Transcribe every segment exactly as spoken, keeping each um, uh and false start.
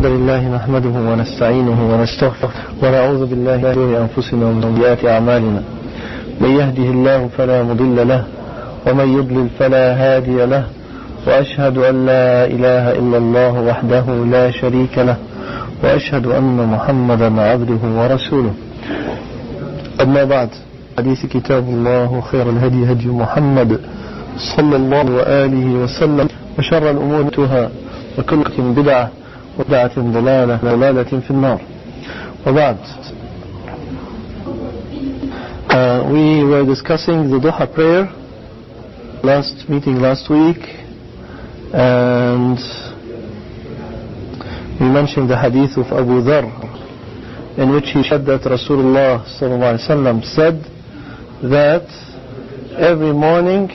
لله نحمده ونستعينه ونستغفره ونعوذ بالله من شرور أنفسنا ومن سيئات أعمالنا. من يهده الله فلا مضل له ومن يضلل فلا هادي له، وأشهد أن لا إله إلا الله وحده لا شريك له، وأشهد أن محمدا عبده ورسوله. أما بعد، حديث كتاب الله وخير الهدي هدي محمد صلى الله وآله وسلم، وشر الأمور محدثاتها وكل بدعة وبدعة ضلالة ضلالة في النار. وبعد, uh, we were discussing the Duha prayer last meeting last week, and we mentioned the hadith of Abu Dharr, in which he said that Rasulullah sallallahu alaihi wasallam said that every morning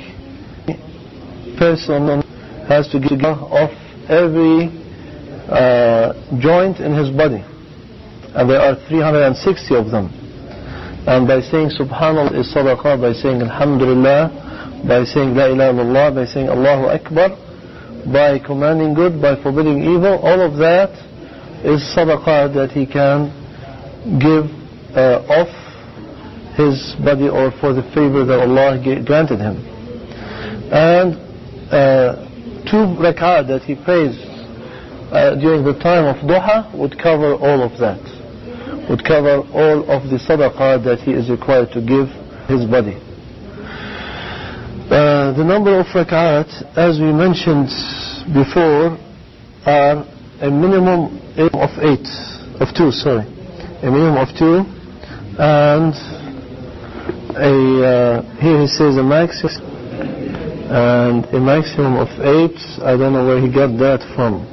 person has to give off every uh, joint in his body, and there are three hundred sixty of them. And by saying Subhanallah is sadaqah, by saying Alhamdulillah, by saying La ilaha illallah, by saying Allahu Akbar, by commanding good, by forbidding evil, all of that is sadaqah that he can give uh, off his body, or for the favor that Allah granted him. And uh, two rak'ah that he prays uh, during the time of duha would cover all of that, would cover all of the sadaqah that he is required to give his body. Uh, the number of rak'at, as we mentioned before, are a minimum of eight, of two, sorry, a minimum of two, and a uh, here he says a maximum, and a maximum of eight. I don't know where he got that from.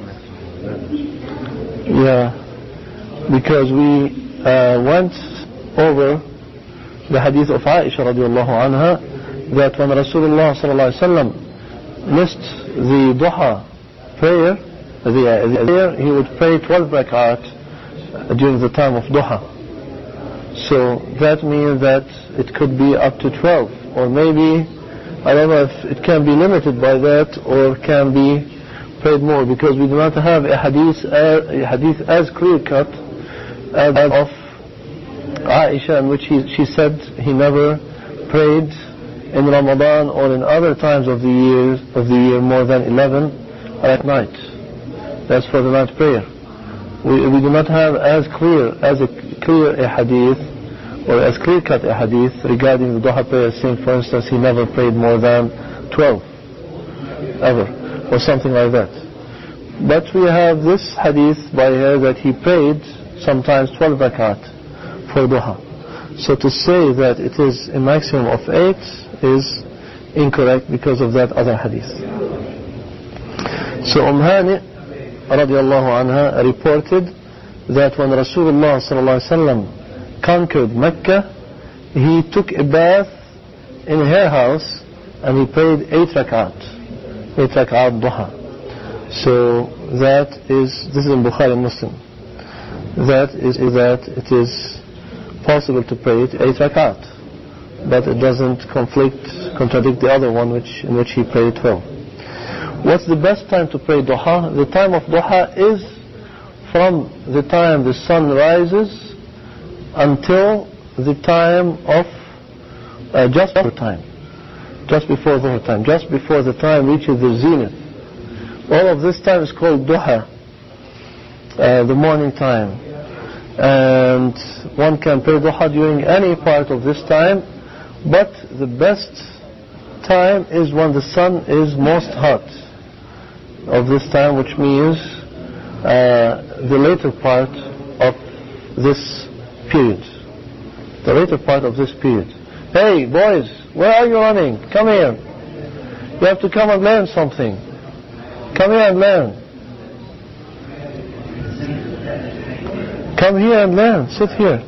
Yeah, because we uh, went over the hadith of Aisha radiallahu anha, that when Rasulullah sallallahu alaihi wasallam missed the duha prayer, the, the prayer, he would pray twelve rak'at during the time of duha. So that means that it could be up to twelve, or maybe, I don't know if it can be limited by that or can be prayed more, because we do not have a hadith, a hadith as clear cut as of Aisha, in which he, she said he never prayed in Ramadan or in other times of the year of the year more than eleven at night. That's for the night prayer. We, we do not have as clear as a clear a hadith, or as clear cut a hadith regarding the duha prayer, saying, for instance, he never prayed more than twelve ever, or something like that. But we have this hadith by her that he prayed sometimes twelve rakat for duha. So to say that it is a maximum of eight is incorrect because of that other hadith. So Umm Hani radiallahu anha reported that when Rasulullah sallallahu alaihi wasallam conquered Mecca, he took a bath in her house and he prayed eight rakat, eight rakat duha. So that is, this is in Bukhari and Muslim, that is that it is possible to pray it eight rakat, but it doesn't conflict, contradict the other one which in which he prayed twelve. What's the best time to pray duha? The time of duha is from the time the sun rises until the time of uh, just before time, just before dhuhr time, just before the time reaches the zenith. All of this time is called duha, uh, the morning time, and one can pray duha during any part of this time, but the best time is when the sun is most hot of this time, which means uh, the later part of this period, the later part of this period. Hey boys, where are you running? Come here. You have to come and learn something. Come here and learn. Come here and learn. Sit here.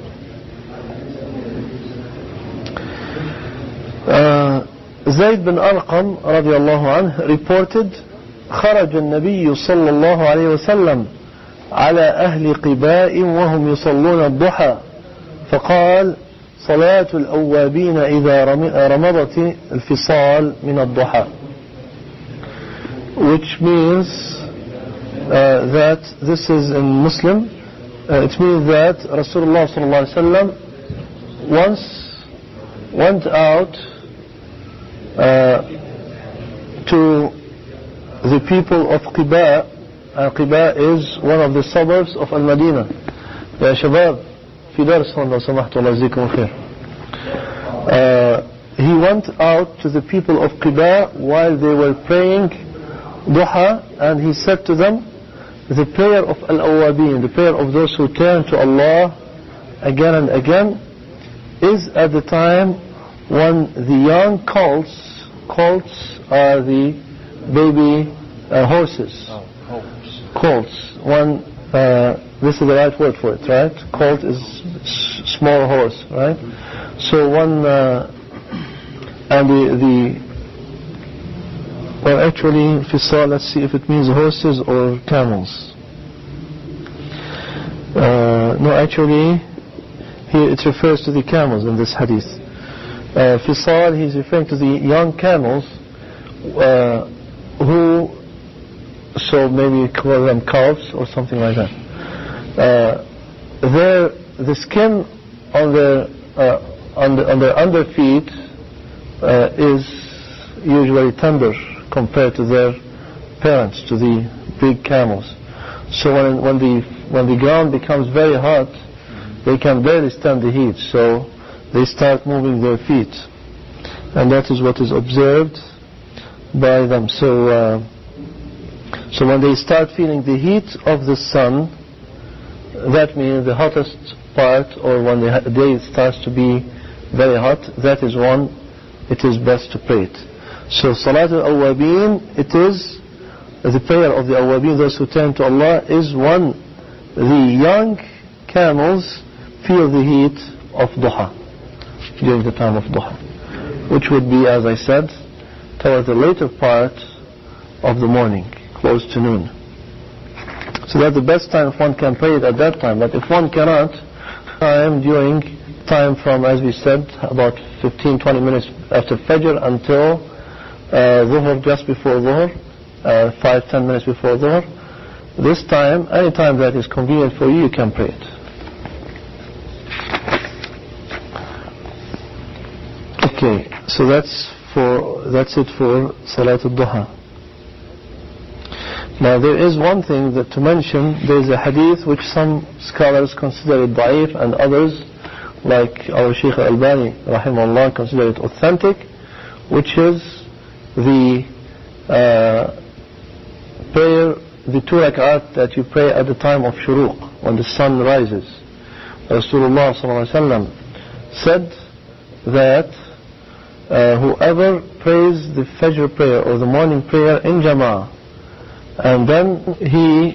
Uh, Zayd bin Arqam radiallahu anhu reported, خرج النبي صلى الله عليه وسلم على أهل قباء وهم يصلون الضحى فقال صلاة الأوابين إذا رمضت الفصال من الضحى, which means uh, that this is in Muslim. Uh, it means that Rasulullah sallallahu alaihi wasallam once went out uh, to the people of Qiba. Uh, Qiba is one of the suburbs of Al-Madinah. Ya Shabab, في درس لو سمحتوا الله يجزيكم خير. He went out to the people of Qiba while they were praying Duha, and he said to them, the prayer of Al-Awwabin, the prayer of those who turn to Allah again and again, is at the time when the young colts, colts are the baby uh, horses. Oh, colts. Colts. One, uh, this is the right word for it, right? Colt is s- small horse, right? So one, uh, and the, the, well actually, Fisal, let's see if it means horses or camels. Uh, no, actually, here it refers to the camels in this hadith. Uh, Fisal, he's referring to the young camels, uh, who, so maybe call them calves or something like that. Uh, their, the skin on their, uh, on, the, on their under feet uh, is usually tender compared to their parents, to the big camels. So when, when the when the ground becomes very hot, they can barely stand the heat, so they start moving their feet, and that is what is observed by them. So uh, so when they start feeling the heat of the sun, that means the hottest part, or when the day starts to be very hot, that is when it is best to pray it. So Salat al-Awwabin, it is the prayer of the Awwabin, those who turn to Allah, is when the young camels feel the heat of Duha, during the time of Duha, which would be, as I said, towards the later part of the morning, close to noon. So that's the best time if one can pray it at that time. But if one cannot, time during time from, as we said, about fifteen to twenty minutes after Fajr until uh, Dhuhr, just before Dhuhr, uh, five to ten minutes before Dhuhr. This time, any time that is convenient for you, you can pray it. Okay, so that's for that's it for Salat al-Duha. Now there is one thing that to mention. There is a hadith which some scholars consider it da'if, and others, like our Shaykh Al-Albani rahimahullah, consider it authentic, which is the uh, prayer, the two rak'at that you pray at the time of shuruq, when the sun rises. Rasulullah sallallahu alaihi wasallam said that uh, whoever prays the Fajr prayer or the morning prayer in Jama'ah, and then he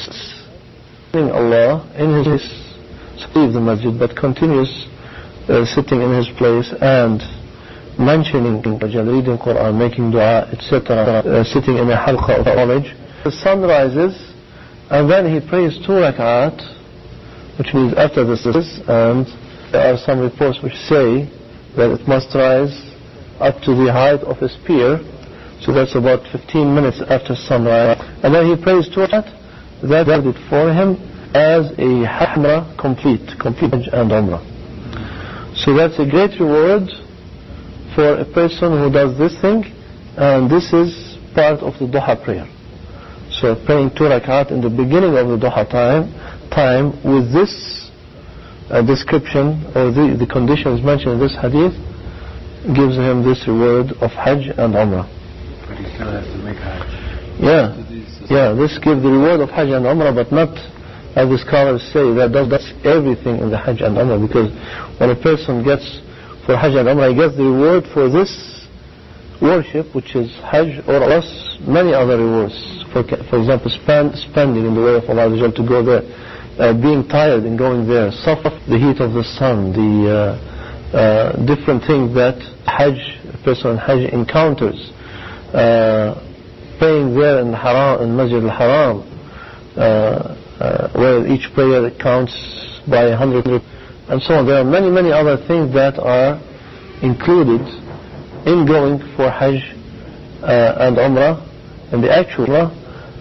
sing Allah in his, leave the masjid, but continues uh, sitting in his place and mentioning, reading Quran, making dua, et cetera, uh, sitting in a halqa of knowledge. The sun rises, and then he prays two rak'at, which means after this, and there are some reports which say that it must rise up to the height of a spear, so that's about fifteen minutes after sunrise, and then he prays two rak'at. That did it for him as a Umrah complete, complete Hajj and Umrah. So that's a great reward for a person who does this thing, and this is part of the Duha prayer. So praying two rak'at in the beginning of the Duha time, time with this uh, description, or the, the conditions mentioned in this hadith, gives him this reward of Hajj and Umrah. But he still has to make Hajj. Yeah, yeah, this gives the reward of Hajj and Umrah, but not, as the scholars say, that does that's everything in the Hajj and Umrah, because when a person gets for Hajj and Umrah, he gets the reward for this worship, which is Hajj, or plus many other rewards. For, for example, spend, spending in the way of Allah to go there, uh, being tired in going there, suffer the heat of the sun, the uh, uh, different things that Hajj, a person in Hajj encounters, uh, praying there in Haram, in Masjid al-Haram, uh, uh, where each prayer counts by a hundred, and so on. There are many, many other things that are included in going for Hajj uh, and Umrah, and the actual Umrah,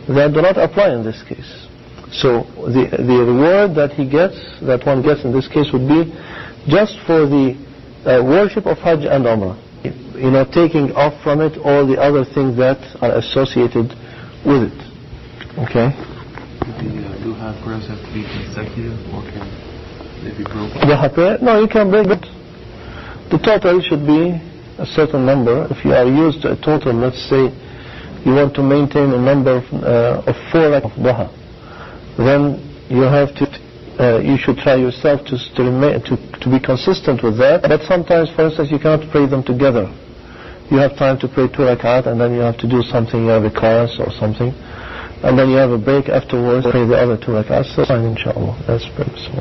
that do not apply in this case. So the the reward that he gets, that one gets in this case, would be just for the uh, worship of Hajj and Umrah. You know, taking off from it all the other things that are associated with it. Okay? The uh, duha prayers have to be consecutive, or can they be broken? Duha prayer? No, you can break it. The total should be a certain number. If you are used to a total, let's say you want to maintain a number of, uh, of four of duha, then you have to, uh, you should try yourself to to, remain, to to be consistent with that. But sometimes, for instance, you cannot pray them together. You have time to pray two rakat, and then you have to do something. You have a chorus or something, and then you have a break afterwards. Pray the other two rakats. So fine, inshallah. That's permissible.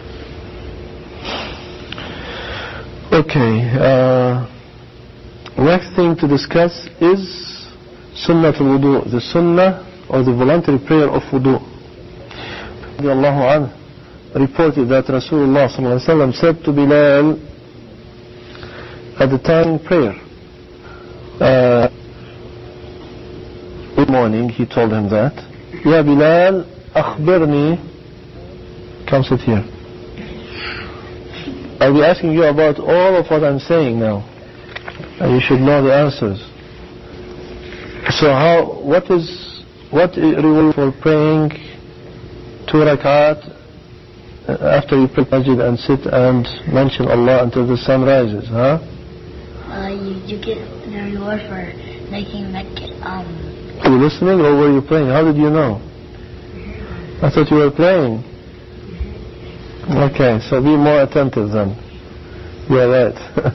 Okay. Uh, next thing to discuss is sunnatul wudu, the sunnah or the voluntary prayer of wudu. Radiallahu anhu reported that Rasulullah sallallahu alaihi wasallam said to Bilal at the time of prayer, uh, in the morning, he told him that, Ya Bilal, akhbirni, come sit here. I'll be asking you about all of what I'm saying now, and you should know the answers. So how, what is, what is reward for praying two rakat after you pray masjid and sit and mention Allah until the sun rises, huh? Uh, you, you get the reward for making that, um... Were you listening or were you playing? How did you know? I thought you were playing. Okay, so be more attentive then. You're right.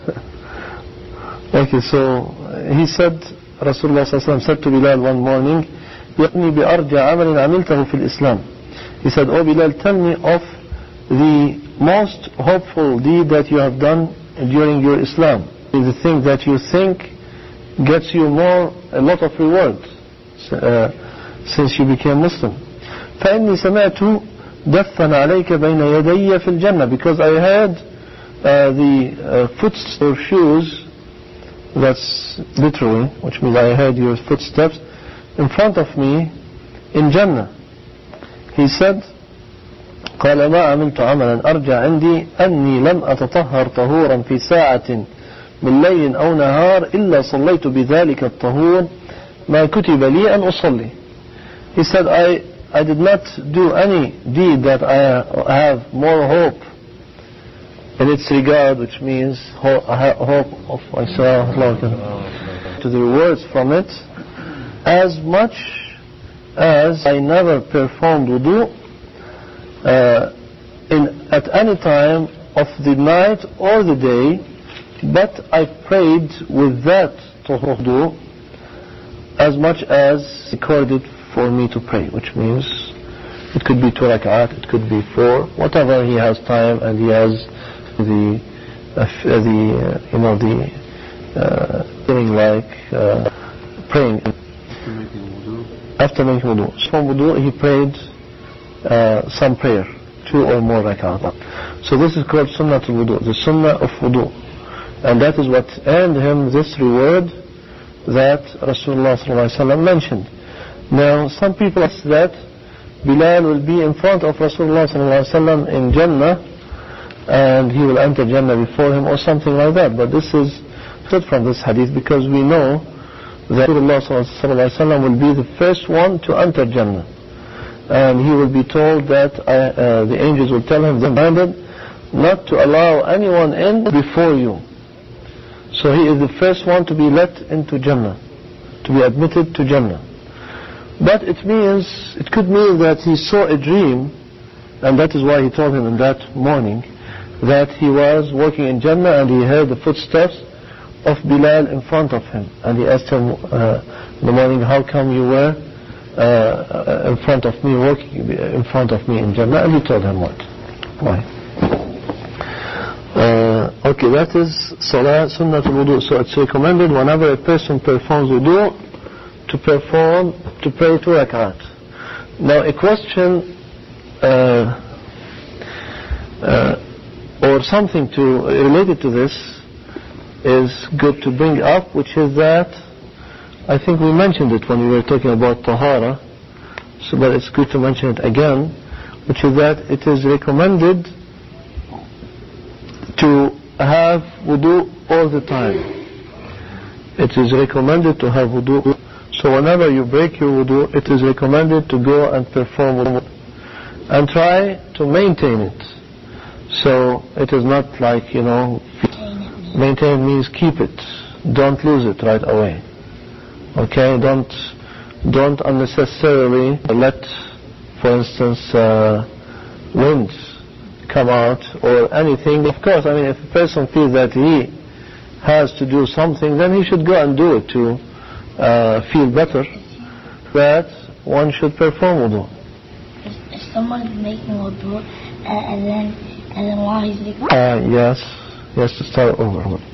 Okay, so he said, Rasulullah sallallahu alaihi wasallam said to Bilal one morning, يَقْنِي بِأَرْجَ عَمَلٍ عَمِلْتَهُ فِي الْإِسْلَامِ. He said, oh Bilal, tell me of the most hopeful deed that you have done during your Islam. The thing that you think gets you more, a lot of reward uh, since you became Muslim. فَإِنِّي سَمَعْتُ دَفًّا عَلَيْكَ بَيْنَ يَدَيَّ فِي الْجَنَّةِ. Because I heard uh, the uh, footsteps or shoes, that's literally, which means I heard your footsteps in front of me in Jannah. He said, قال ما عملت عملا أرجع عندي أني لم أتطهر طهورا في ساعة من ليل أو نهار إلا صليت بذلك الطهور ما كتب لي أن أصلي. He said, I, I did not do any deed that I have more hope in its regard, which means hope of myself to the rewards from it, as much as I never performed wudu uh, in at any time of the night or the day, but I prayed with that wudu as much as recorded for me to pray, which means it could be two rak'at, it could be four, whatever he has time and he has the uh, the uh, you know the uh, feeling like uh, praying. After making wudu. From wudu he prayed uh, some prayer, two or more rak'at. So this is called sunnatul wudu, the sunnah of wudu. And that is what earned him this reward that Rasulullah sallallahu alaihi wasallam mentioned. Now some people ask that Bilal will be in front of Rasulullah sallallahu alaihi wasallam in Jannah and he will enter Jannah before him or something like that. But this is said from this hadith because we know that Rasulullah sallallahu alaihi wasallam will be the first one to enter Jannah, and he will be told that uh, uh, the angels will tell him commanded not to allow anyone in before you. So he is the first one to be let into Jannah, to be admitted to Jannah. But it means, it could mean that he saw a dream, and that is why he told him in that morning that he was walking in Jannah and he heard the footsteps of Bilal in front of him, and he asked him uh, in the morning, how come you were uh, in front of me, walking in front of me in Jannah? And he told him what? Why? Uh, okay, that is Salah Sunnatul Wudu. So it's recommended whenever a person performs wudu to perform, to pray two rak'at. Now a question uh, uh, or something to related to this is good to bring up, which is that I think we mentioned it when we were talking about Tahara. so, but it's good to mention it again, which is that it is recommended to have wudu all the time. It is recommended to have wudu. So whenever you break your wudu, it is recommended to go and perform wudu and try to maintain it. So it is not like, you know, maintain means keep it. Don't lose it right away. Okay, don't don't unnecessarily let, for instance, uh, winds come out or anything. Of course, I mean, if a person feels that he has to do something, then he should go and do it to uh, feel better. That one should perform wudu. If, if someone is making wudu uh, and then and then while he's making uh, yes, yes, to start over.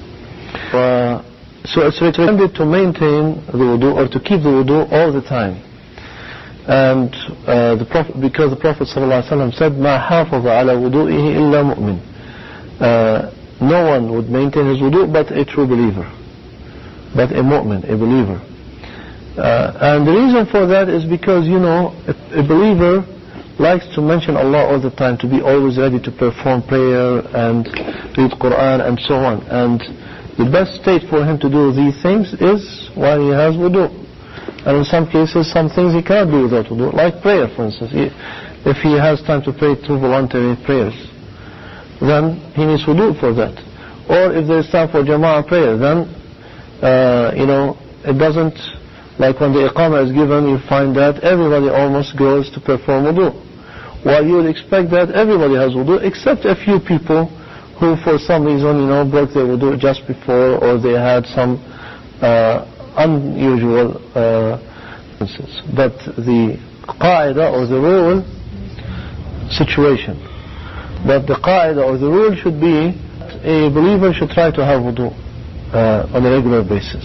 Uh, so it's recommended to maintain the wudu or to keep the wudu all the time. And uh, the Prophet, because the Prophet ﷺ said, "Ma hafaza ala wudu'ihi illa mu'min." Uh, no one would maintain his wudu but a true believer, but a mu'min, a believer. Uh, and the reason for that is because, you know, a, a believer likes to mention Allah all the time, to be always ready to perform prayer and read Quran and so on. And the best state for him to do these things is while he has wudu. And in some cases, some things he cannot do without wudu, like prayer, for instance. He, if he has time to pray two voluntary prayers, then he needs wudu for that. Or if there is time for jama'ah prayer, then, uh, you know, it doesn't, like when the iqamah is given, you find that everybody almost goes to perform wudu. While you would expect that everybody has wudu, except a few people who for some reason, you know, broke their wudu just before, or they had some uh, unusual uh, instances. But the qaida or the rule, situation. But the qaida or the rule should be, a believer should try to have wudu uh, on a regular basis.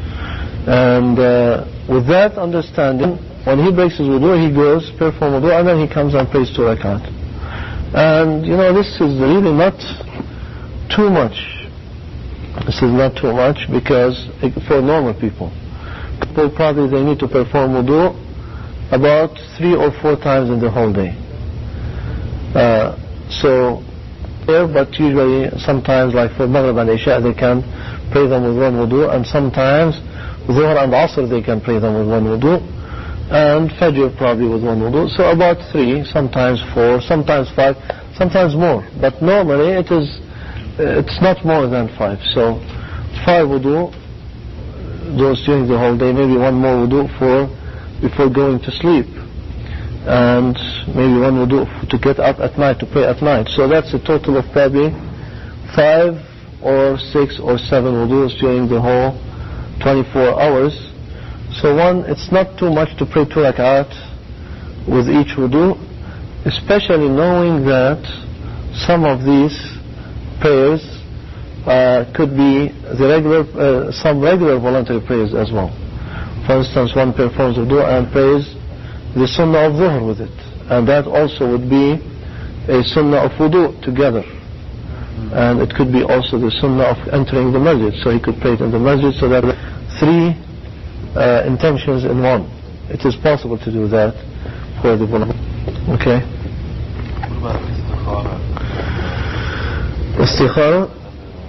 And uh, with that understanding, when he breaks his wudu, he goes, perform wudu, and then he comes and prays two rakat. And, you know, this is really not too much. This is not too much because for normal people, people probably they need to perform wudu about three or four times in the whole day. Uh, so, but usually, sometimes like for Maghrib and Isha, they can pray them with one wudu, and sometimes Dhuhr and Asr they can pray them with one wudu, and Fajr probably with one wudu. So about three, sometimes four, sometimes five, sometimes more. But normally it is, it's not more than five. So five wudu, those during the whole day, maybe one more wudu for before going to sleep, and maybe one wudu to get up at night, to pray at night. So that's a total of probably five or six or seven wudus during the whole twenty-four hours. So one, it's not too much to pray two rakat with each wudu, especially knowing that some of these prayers uh, could be the regular, uh, some regular voluntary prayers as well. For instance, one performs wudu and prays the sunnah of dhuhr with it, and that also would be a sunnah of wudu together. And it could be also the sunnah of entering the masjid, so he could pray it in the masjid, so that three uh, intentions in one. It is possible to do that for the voluntary. Okay. What about istikhara? Istikhara?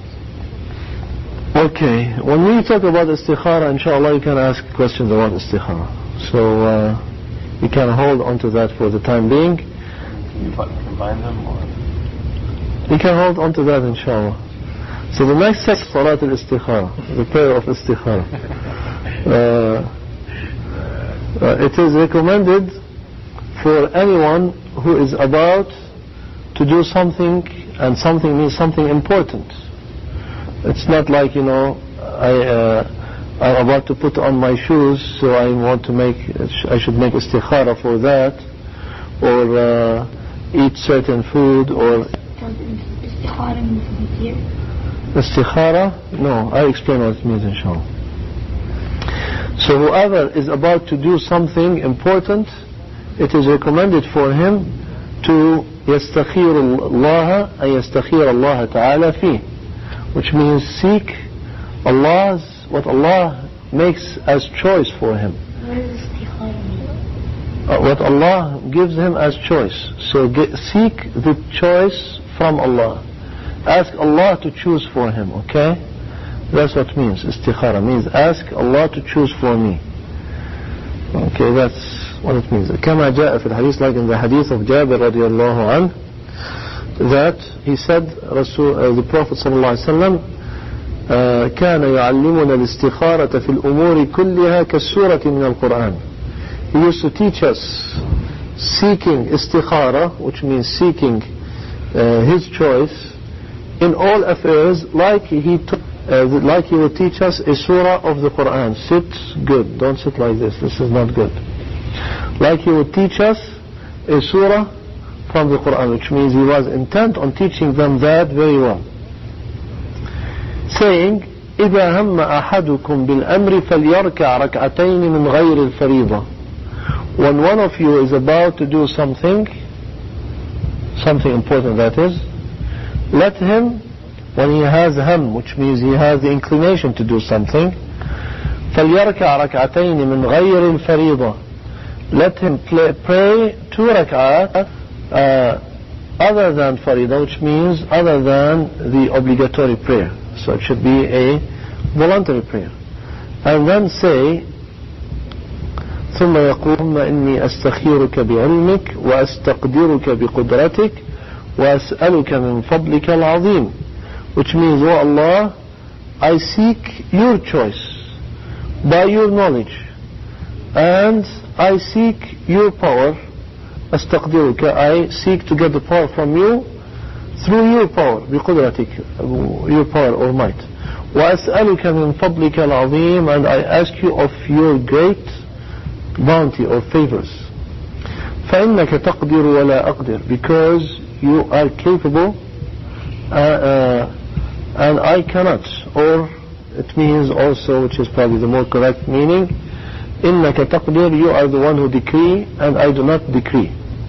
Okay. When we talk about istikhara, inshallah, you can ask questions about istikhara. So uh, we can hold on to that for the time being. Can you combine them, or? We can hold on to that, inshallah. So the next step is Salat al-Istikhara, the prayer of Istikhara. Uh, uh, it is recommended for anyone who is about to do something, and something means something important. It's not like, you know, I, uh, I'm about to put on my shoes, so I want to make, I should make Istikhara for that, or uh, eat certain food, or... Istikhara means sincere? Istikhara? No, I explain what it means, inshallah. So whoever is about to do something important, it is recommended for him to يستخير الله أي يستخير الله تعالى فيه, which means seek Allah's, what Allah makes as choice for him. What does istikhara mean? uh, what Allah gives him as choice. So get, seek the choice from Allah. Ask Allah to choose for him, okay? That's what it means. Istikhara means ask Allah to choose for me. Okay, that's what it means. كما جاء في الحديث, like in the hadith of Jabir رضي الله عنه, that he said, Rasul, uh, the Prophet صلى الله عليه وسلم uh, كان يعلمنا الاستخارة في الأمور كلها كالسورة من القرآن. He used to teach us seeking istikhara, which means seeking uh, his choice in all affairs, like he took, uh, like he would teach us a surah of the Quran. Sit good, don't sit like this, this is not good. Like he would teach us a surah from the Quran, which means he was intent on teaching them that very well. Saying, إذا هم أحدكم بالأمر فليركع ركعتين من غير الفريضة. When one of you is about to do something, something important that is, let him, when he has ham, which means he has the inclination to do something, فليركع ركعتين من غير الفريضة. Let him play, pray two rak'at uh, other than farida, which means other than the obligatory prayer. So it should be a voluntary prayer. And then say, ثم يقول إني أستخيرك بعلمك وأستقدرك بقدرتك وأسألك من فضلك العظيم, which means, oh Allah, I seek your choice by your knowledge, and I seek your power. أستقدرك, I seek to get the power from you through your power, بقدرتك, your power or might. وأسألك من فضلك العظيم, and I ask you of your great bounty or favors. فإنك تقدر ولا أقدر, because you are capable uh, uh, and I cannot. Or it means also, which is probably the more correct meaning, إنك تقدر, you are the one who decree and I do not decree.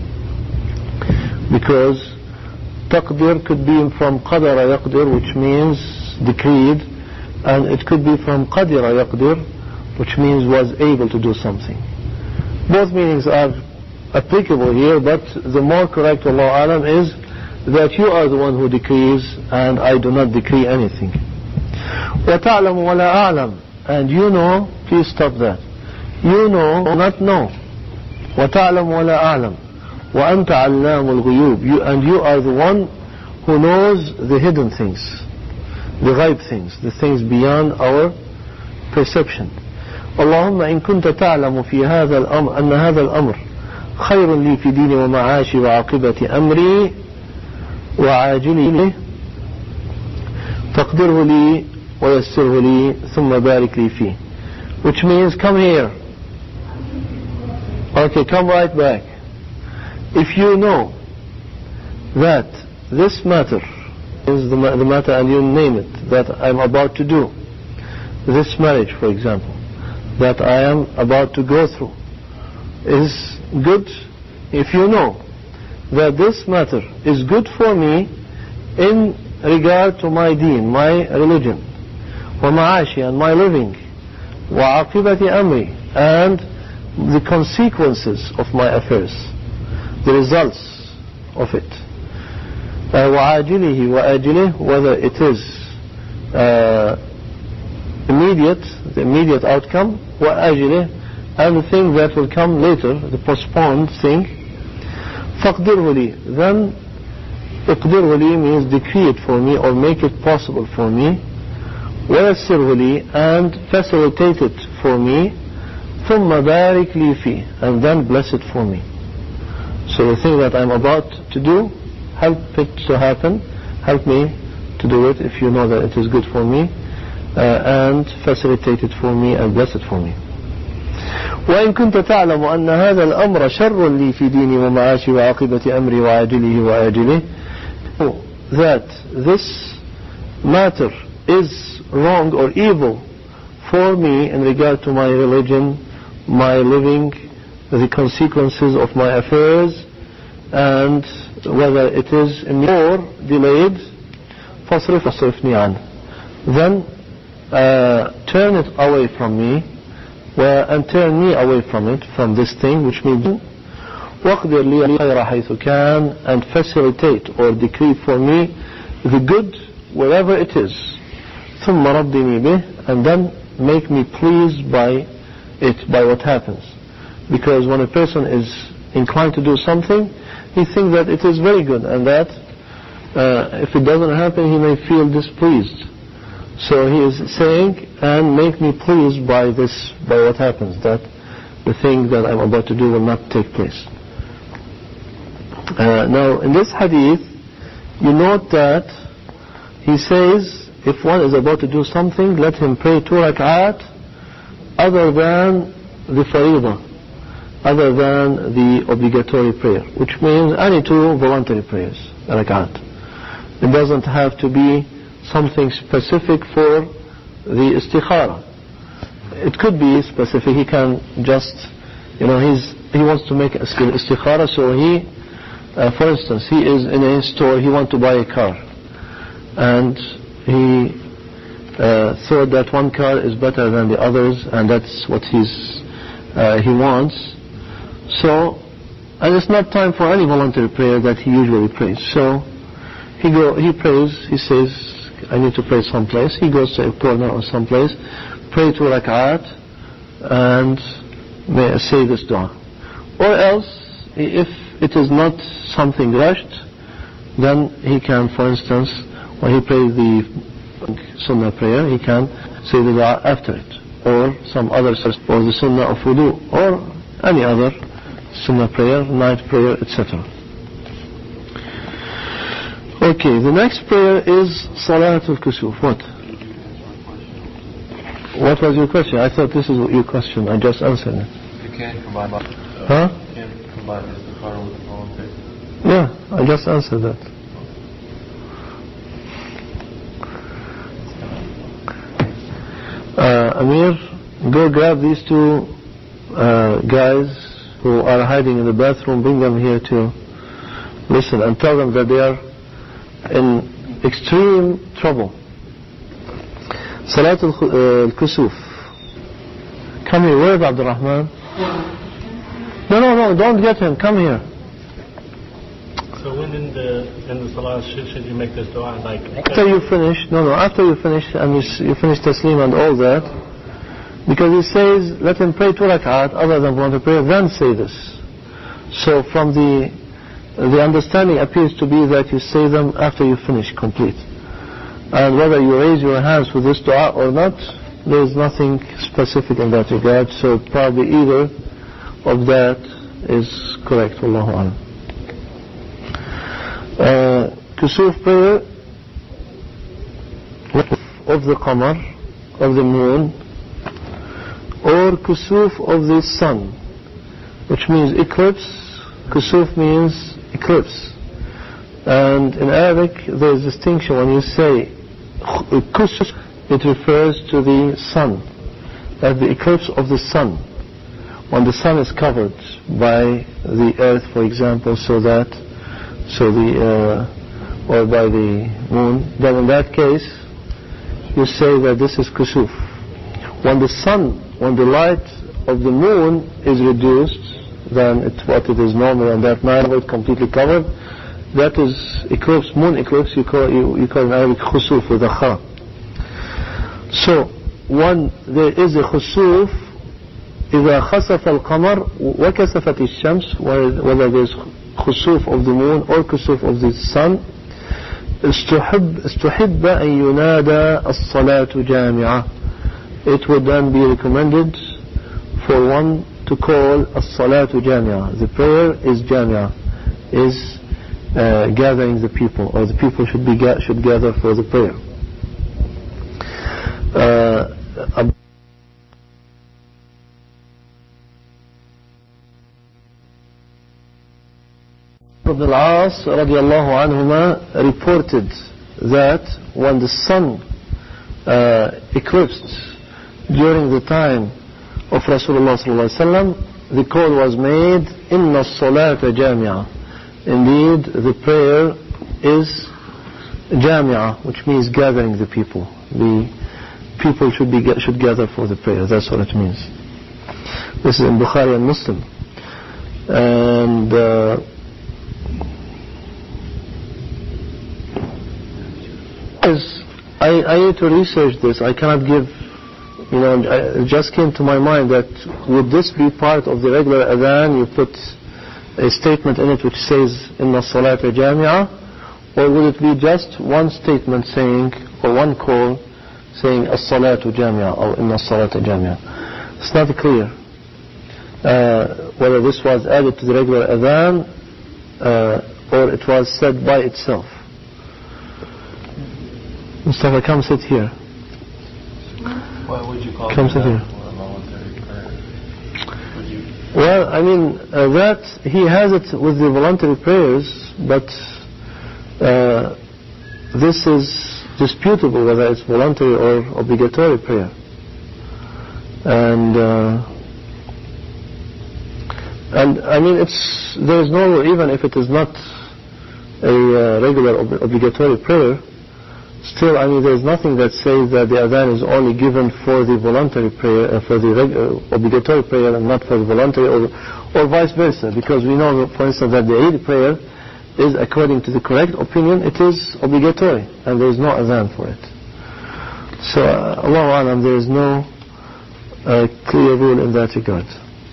Because تقدر could be from قدر يقدر, which means decreed, and it could be from قدر يقدر, which means was able to do something. Both meanings are applicable here, but the more correct, Allah Alam, is that you are the one who decrees and I do not decree anything. وَتَعْلَمُ وَلَا أَعْلَمُ, and you know, please stop that. You know, not know. وَتَعْلَمُ وَلَا أَعْلَمُ وَأَنْتَ عَلَّامُ الْغُيُوبِ, you, and you are the one who knows the hidden things, the ghaib things, the things beyond our perception. اللهم إن كنت تعلم في هذا الأمر أن هذا الأمر خير لي في ديني ومعاشي وعاقبة أمري وعاجله فاقدره لي ويسره لي ثم بارك لي فيه, which means come here. Okay, come right back. If you know that this matter is the, the matter, and you name it, that I'm about to do, this marriage for example, that I am about to go through, is good. If you know that this matter is good for me in regard to my deen, my religion, ومعاشي, and my living, وعاقبة أمري, and the consequences of my affairs, the results of it, uh, وعاجله وآجله, whether it is uh, immediate, the immediate outcome, وآجله, and the thing that will come later, the postponed thing, فاقدره لي, then اقدره لي means decree it for me or make it possible for me, ويسره لي, and facilitate it for me, ثم بارك لي فيه, and then bless it for me. So the thing that I'm about to do, help it to happen, help me to do it if you know that it is good for me, uh, and facilitate it for me and bless it for me. وإن كنت تعلم أن هذا الأمر شر لي في ديني ومعاشي وعاقبة أمري وعاجله وآجله, that this matter is wrong or evil for me in regard to my religion, my living, the consequences of my affairs, and whether it is or delayed, فاصرف فاصرفني عنه, then uh, turn it away from me, and turn me away from it, from this thing, which means وَاقْدِرْ لِي الْخَيْرَ حَيْثُ كَانَ, and facilitate or decree for me the good wherever it is. ثُمَّ رَبِّنِي بِهِ, and then make me pleased by it, by what happens. Because when a person is inclined to do something, he thinks that it is very good, and that uh, if it doesn't happen, he may feel displeased. So he is saying, and make me pleased by this, by what happens, that the thing that I'm about to do will not take place. Uh, now, in this hadith, you note that he says, if one is about to do something, let him pray two rak'at other than the faridah, other than the obligatory prayer, which means any two voluntary prayers, rak'at. It doesn't have to be something specific for the istikhara. It could be specific. He can just, you know, he's he wants to make a istikhara, so he, uh, for instance, he is in a store, he wants to buy a car, and he uh, thought that one car is better than the others, and that's what he's uh, he wants. So, and it's not time for any voluntary prayer that he usually prays. So he go, he prays. He says, I need to pray someplace. He goes to a corner or someplace, pray two rak'at, and may say this dua. Or else, if it is not something rushed, then he can, for instance, when he prays the sunnah prayer, he can say the dua after it, or some other, or the sunnah of wudu, or any other sunnah prayer, night prayer, et cetera. Okay, the next prayer is Salatul Kusuf. What? What was your question? I thought this is your question. I just answered it. You can't combine uh, Huh? You can't combine the istikhara with the voluntary. Yeah, I just answered that. Uh, Amir, go grab these two uh, guys who are hiding in the bathroom, bring them here to listen, and tell them that they are in extreme trouble. Salatul Kusuf. Come here. Where is Abdul Rahman? No, no, no, don't get him. Come here. So when in the in the salah should, should you make this dua like after you finish? No, no. After you finish and you, you finish taslim and all that, because he says let him pray two rak'at other than voluntary prayer, then say this. So from the the understanding appears to be that you say them after you finish complete. And whether you raise your hands with this dua or not, there is nothing specific in that regard. So probably either of that is correct. Wallahu a'lam. Uh, Kusuf prayer of the qamar, of the moon, or kusuf of the sun, which means eclipse. Kusuf means eclipse. And in Arabic there is distinction. When you say kusuf, it refers to the sun, as the eclipse of the sun, when the sun is covered by the earth, for example, so that so the uh, or by the moon, then in that case you say that this is kusuf. When the sun, when the light of the moon is reduced than it, what it is normal, and that night it's completely covered, that is eclipse, moon eclipse. You call you, you call in Arabic khusuf with a kha. So when there is a khusuf, إذا خسف القمر وكسفت الشمس, whether there is khusuf of the moon or khusuf of the sun, استحب استحب أن ينادى الصلاة جامعة. It would then be recommended for one to call as-salatu jami'ah. The prayer is jami'ah, is uh, gathering the people, or the people should be ga- should gather for the prayer. Uh, Ibn al-As radiallahu anhuma reported that when the sun uh, eclipsed during the time of Rasulullah sallallahu alaihi wasallam, the call was made, Inna as-salata jami'ah. Indeed, the prayer is jami'ah, which means gathering the people. The people should be should gather for the prayer. That's what it means. This is in Bukhari and Muslim. And uh, I, I need to research this. I cannot give, you know, it just came to my mind that would this be part of the regular adhan? You put a statement in it which says Inna Salata Jami'a, or would it be just one statement saying, or one call saying As-Salatu Jami'a or Inna Salata Jami'a? It's not clear uh, whether this was added to the regular adhan uh, or it was said by itself. Mustafa, come sit here. Why would you call come it sit here. a voluntary prayer? Would you... Well, I mean, uh, that he has it with the voluntary prayers, but uh, this is disputable whether it's voluntary or obligatory prayer. And uh, and I mean, it's there is no, even if it is not a uh, regular ob- obligatory prayer, still, I mean, there is nothing that says that the adhan is only given for the voluntary prayer, uh, for the reg- uh, obligatory prayer, and not for the voluntary, or, or vice versa. Because we know, for instance, that the Eid prayer is, according to the correct opinion, it is obligatory, and there is no adhan for it. So, uh, Allahu Alam, there is no uh, clear rule in that regard.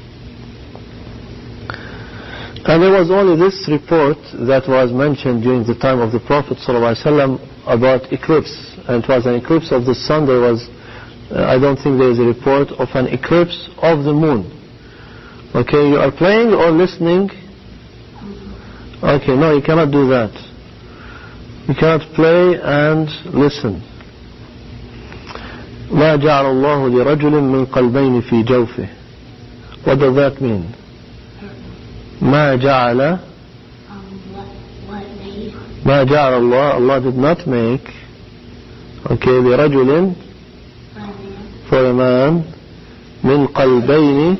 And there was only this report that was mentioned during the time of the Prophet ﷺ about eclipse, and it was an eclipse of the sun. There was, uh, I don't think there is a report of an eclipse of the moon. Okay, you are playing or listening? Okay, no, you cannot do that. You cannot play and listen. ما جعل الله لرجل من قلبين في جوفه. What does that mean? ما جعل ما جعل الله, Allah did not make, okay, لرجل, for a man, من قلبين,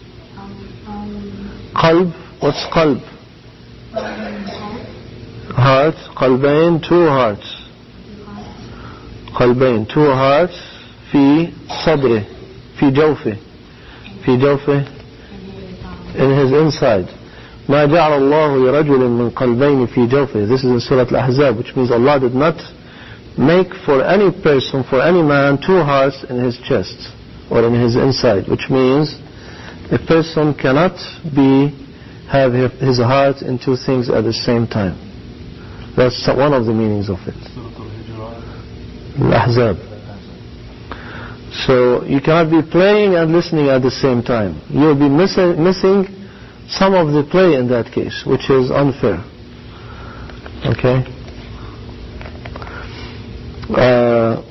قلب, what's قلب? Heart, قلبين, two hearts, قلبين, two hearts, في صدره, في جوفه, في جوفه, in his inside. ما جعل الله لرجل من قلبين في جوفه. This is in Surah Al-Ahzab, which means Allah did not make for any person, for any man, two hearts in his chest or in his inside, which means a person cannot be have his heart in two things at the same time. That's one of the meanings of it. Al-Ahzab. So you cannot be playing and listening at the same time. You'll be missing, missing some of the play in that case, which is unfair. Okay? Uh,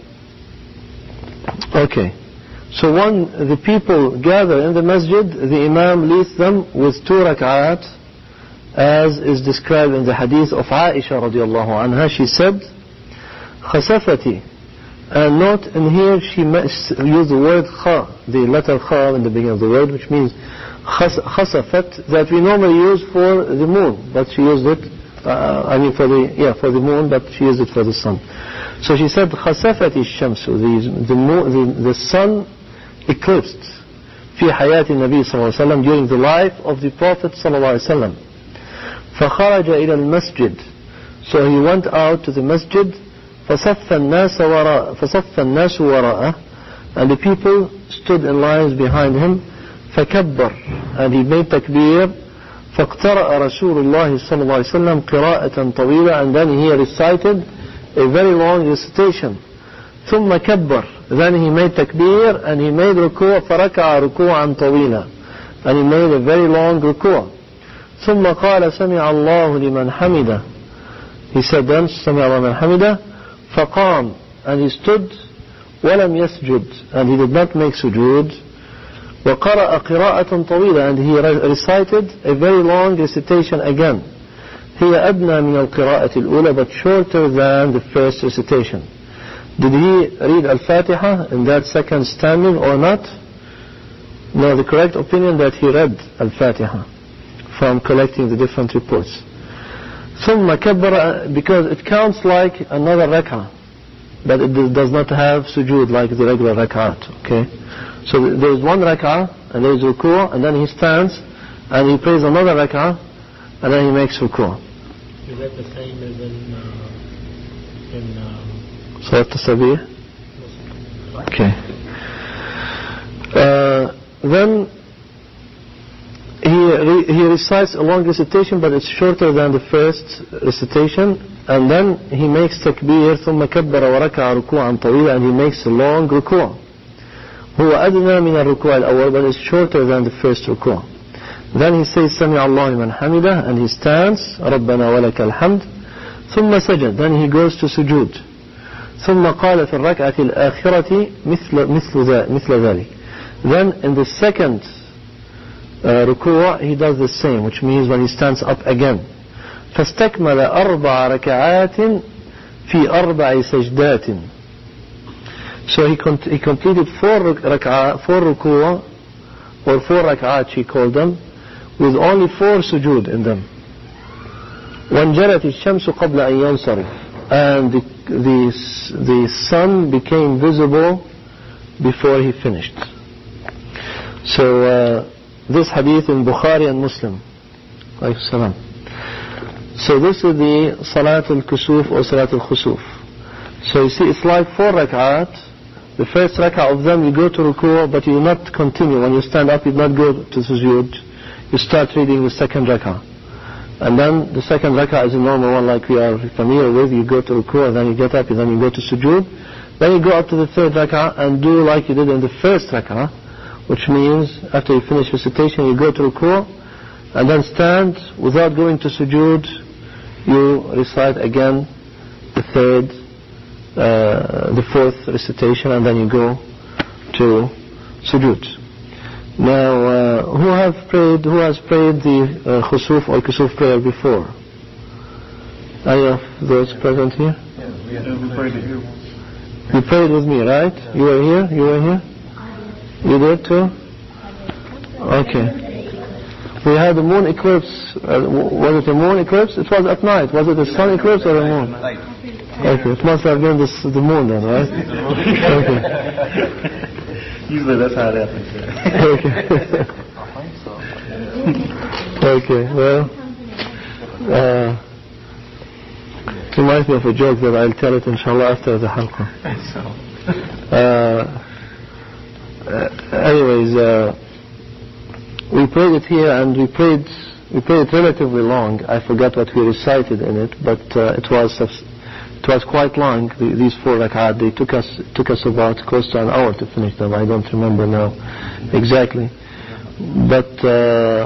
okay. So when the people gather in the masjid, the imam leads them with two rak'at, as is described in the hadith of Aisha radiallahu anha. She said, خسفتي. And note in here she used the word kha, the letter kha in the beginning of the word, which means khasafat, that we normally use for the moon, but she used it, uh, I mean for the, yeah, for the moon, but she used it for the sun. So she said, khasafat الشمس, the, the, the, the sun eclipsed, في حياة النبي صلى الله عليه وسلم, during the life of the Prophet صلى الله عليه وسلم. فخرج إلى المسجد, so he went out to the masjid, فصف الناس وراء, فصف الناس وراءه, and the people stood in lines behind him. فكبر, and he made takbir. فاقترأ رسول الله صلى الله عليه وسلم قراءة طويلة, and then he recited a very long recitation. ثم كبر, then he made takbir and he made ركوع, فركع ركوعا طويلا, and he made a very long ركوع. ثم قال سمع الله لمن حمده, he said then سمع الله لمن حمده. فقام, and he stood. ولم يسجد, and he did not make sujood. وقرأ قراءة طويلة, and he recited a very long recitation again. هي أدنى من القراءة الأولى, but shorter than the first recitation. Did he read Al-Fatiha in that second standing or not? No, the correct opinion that he read Al-Fatiha from collecting the different reports. ثم كبر, because it counts like another rak'ah, but it does not have sujood like the regular rak'at. Okay, so there is one rak'ah and there is ruku', and then he stands and he prays another rak'ah, and then he makes ruku'. Is that the same as in uh, in um, Salat Tasbih? Okay. Uh, then he re he recites a long recitation, but it's shorter than the first recitation, and then he makes takbir ثم كبر وركع ركوعا طويلا, and he makes a long ruku'. هو أدنى من الركوع الأول, but it's shorter than the first ruku'. Then he says سمع الله لمن حمده, and he stands ربنا ولك الحمد. ثم سجد, then he goes to sujood. ثم قال في الركعة الآخرة مثل مثل مثل ذلك. Then in the second uh, ruku' he does the same, which means when he stands up again. فاستكمل أربع ركعات في أربع سجدات. So he, he completed four rak'ah, four ruku' or four rak'at, she called them, with only four sujood in them. وانجلت الشمس قبل أن ينصرف, and the, the, the sun became visible before he finished. So uh, this hadith in Bukhari and Muslim. So this is the Salat al-Kusuf or Salat al-Khusuf. So you see, it's like four rak'at. The first rak'ah of them you go to ruku', but you do not continue. When you stand up you do not go to sujood. You start reading the second rak'ah. And then the second rak'ah is a normal one like we are familiar with. You go to ruku', and then you get up, and then you go to sujood. Then you go up to the third rak'ah and do like you did in the first rak'ah, which means after you finish recitation you go to ruku' and then stand without going to sujood. You recite again the third, uh, the fourth recitation, and then you go to sujood. Now, uh, who have prayed? Who has prayed the uh, khusuf or kusuf prayer before? Any of those present here? Yeah, we, have, we prayed it here. You prayed with me, right? Yeah. You were here. You were here. You did too. Okay. We had a moon eclipse. Uh, was it a moon eclipse? It was at night. Was it a sun eclipse or a moon? Okay. It must have been the, the moon then, right? Okay. Usually that's how it happens. Okay. Okay, well, uh, it reminds me of a joke that I'll tell it inshallah after the halqa. Uh, uh, anyways, uh, we prayed it here, and we prayed we prayed it relatively long. I forgot what we recited in it, but uh, it was It was quite long, the, these four rak'at. They took us took us about close to an hour to finish them. I don't remember now exactly. But uh,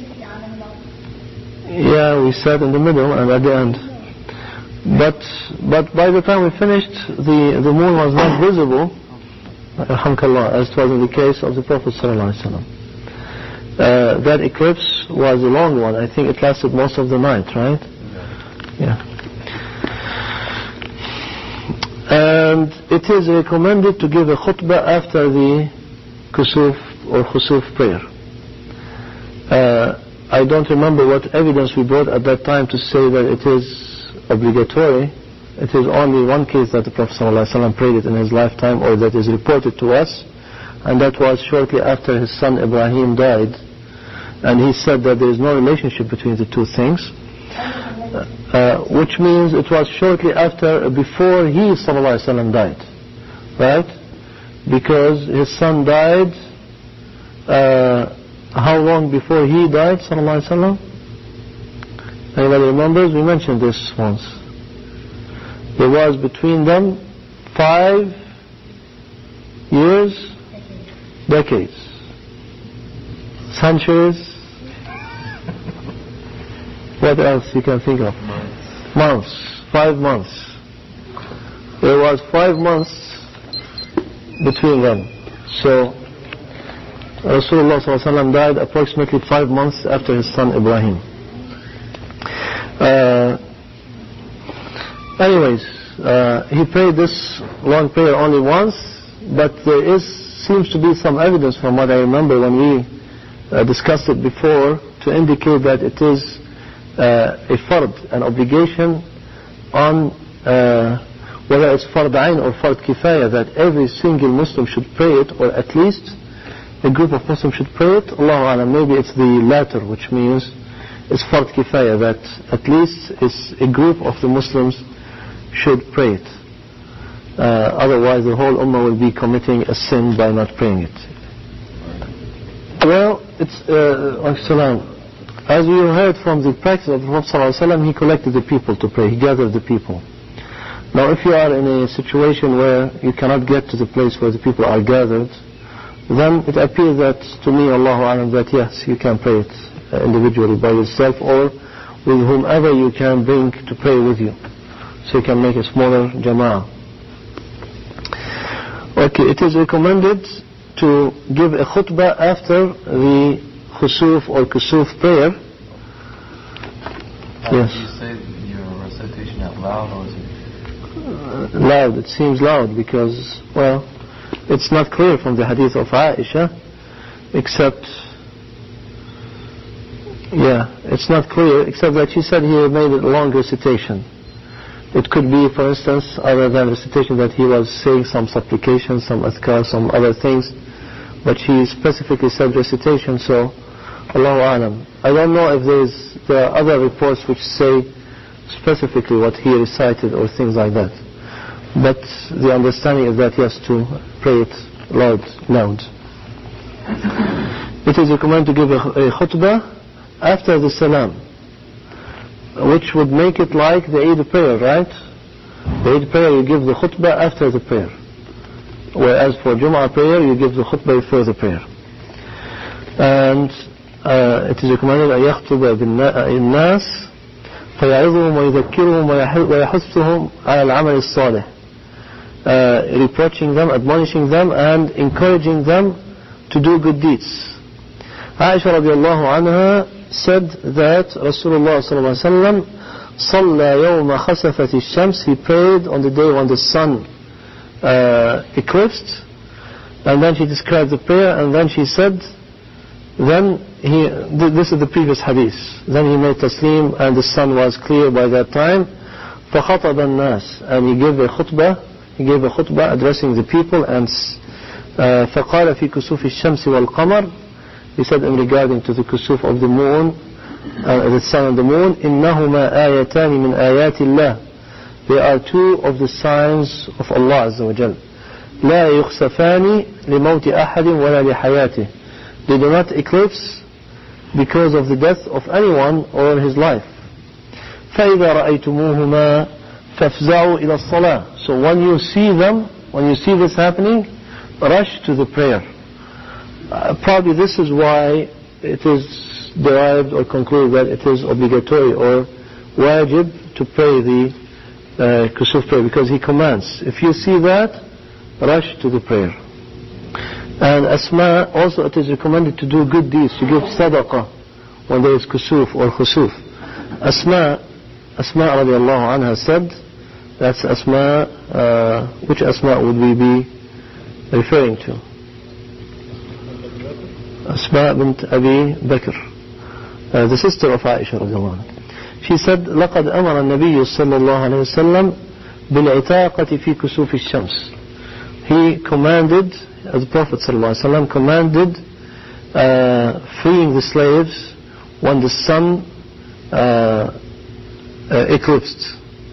yeah, we sat in the middle and at the end. But but by the time we finished, the, the moon was not visible, alhamdulillah, as it was in the case of the Prophet sallallahu alaihi wasallam. Uh, that eclipse was a long one. I think it lasted most of the night, right? Yeah. And it is recommended to give a khutbah after the kusuf or khusuf prayer. Uh, I don't remember what evidence we brought at that time to say that it is obligatory. It is only one case that the Prophet ﷺ prayed it in his lifetime, or that is reported to us, and that was shortly after his son Ibrahim died. And he said that there is no relationship between the two things. Uh, which means it was shortly after, before he sallallahu alaihi wasallam died, right? Because his son died. Uh, how long before he died, sallallahu alaihi wasallam? Anybody remembers? We mentioned this once. There was between them five years, decades, centuries. What else you can think of? Months. Months. Five months. There was five months between them. So Rasulullah sallallahu alaihi wasallam died approximately five months after his son Ibrahim. Uh, anyways, uh, he prayed this long prayer only once, but there is seems to be some evidence from what I remember when we uh, discussed it before to indicate that it is Uh, a fard, an obligation on uh, whether it's fard ayn or fard kifaya, that every single Muslim should pray it, or at least a group of Muslims should pray it, Allahu Alam, maybe it's the latter, which means it's fard kifaya, that at least it's a group of the Muslims should pray it. Uh, otherwise the whole ummah will be committing a sin by not praying it. Well, it's uh, as we heard from the practice of the Prophet ﷺ, he collected the people to pray, he gathered the people. Now if you are in a situation where you cannot get to the place where the people are gathered, then it appears that to me, Allahu Alam, that yes, you can pray it uh, individually by yourself or with whomever you can bring to pray with you, so you can make a smaller jama'ah. Okay, it is recommended to give a khutbah after the khusuf or kusuf prayer. Uh, yes. Do you say your recitation out loud, or is it? Uh, loud, it seems loud because, well, it's not clear from the hadith of Aisha, except, yeah, it's not clear, except that she said he made a long recitation. It could be, for instance, other than recitation, that he was saying some supplications, some adhkar, some other things, but she specifically said recitation, so Allahu Alam. I don't know if there's, there are other reports which say specifically what he recited or things like that. But the understanding is that he has to pray it loud, loud. It is recommended to give a, a khutbah after the salam, which would make it like the Eid prayer, right? The Eid prayer, you give the khutbah after the prayer. Whereas for Jum'ah prayer, you give the khutbah before the prayer. And uh, it is recommended أن يخطب الناس فيعظهم ويذكرهم ويحثهم على العمل الصالح. Uh, reproaching them, admonishing them, and encouraging them to do good deeds. Aisha radiallahu anha said that Rasulullah sallallahu alaihi wasallam صلى يوم خسفت الشمس, he prayed on the day when the sun uh, eclipsed, and then she described the prayer, and then she said, then he, th this is the previous hadith, then he made taslim and the sun was clear by that time, فخطب الناس, and he gave a khutbah, he gave a khutbah addressing the people, and uh, فقال في كسوف الشمس والقمر, he said in regarding to the kusuf of the moon, uh, the sun and the moon, إنهما آيتان من آيات الله, they are two of the signs of Allah Azza wa Jal. لا يخسفان لموت أحد ولا لحياته, they do not eclipse because of the death of anyone or his life. فإذا رأيتموهما فافزعوا إلى الصلاة, so when you see them, when you see this happening, rush to the prayer. Uh, probably this is why it is derived or concluded that it is obligatory or wajib to pray the uh, kusuf prayer, because he commands, if you see that, rush to the prayer. And Asma, also it is recommended to do good deeds, to give sadaqah when there is kusuf or khusuf. Asma, Asma radiallahu anha said, that's Asma, uh, which Asma would we be referring to? Asma bint Abi Bakr, uh, the sister of Aisha radiallahu anha. She said, لقد أمر النبي صلى الله عليه وسلم بالعتاقة في كسوف الشمس. He commanded, as the Prophet صلى الله عليه وسلم commanded uh, freeing the slaves when the sun uh, uh, eclipsed.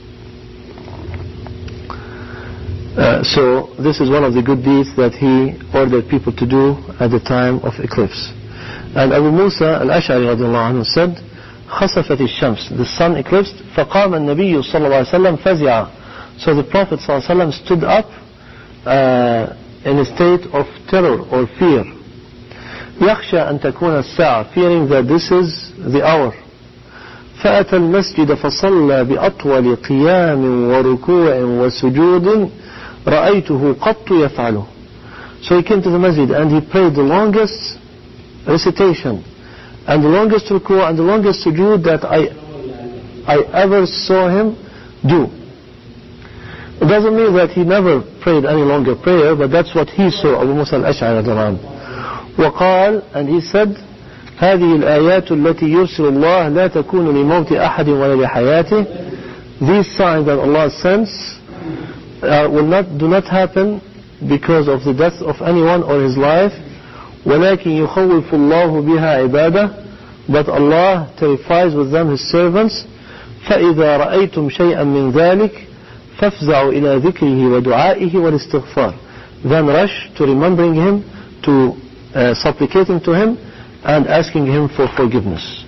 Uh, so this is one of the good deeds that he ordered people to do at the time of eclipse. And Abu Musa al-Ash'ari radiallahu anhu said, خسفت الشمس, the sun eclipsed, فقام النبي صلى الله عليه وسلم فزع, so the Prophet صلى الله عليه وسلم stood up uh, in a state of terror or fear. يخشى أن تكون الساعة, fearing that this is the hour. فأتى المسجد فصلى بأطول قيام وركوع وسجود رأيته قط يفعله. So he came to the masjid and he prayed the longest recitation and the longest ruku' and the longest sujood that I I ever saw him do. It doesn't mean that he never prayed any longer prayer, but that's what he saw, Abu Musa al-Ash'ari radiallahu anhu. وقال, and he said, هذه الآيات التي يرسل الله لا تكون لموت أحد ولا لحياته. These signs that Allah sends uh, will not do not happen because of the death of anyone or his life. ولكن يخوف الله بها عباده, but Allah terrifies with them His servants. فإذا رأيتم شيئا من ذلك فافزعوا إلى ذكره ودعائه والاستغفار, then rush to remembering Him, to uh, supplicating to Him and asking Him for forgiveness.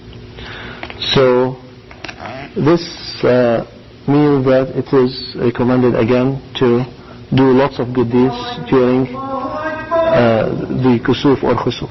So this uh, means that it is recommended again to do lots of good deeds during uh, the kusuf or khusuf.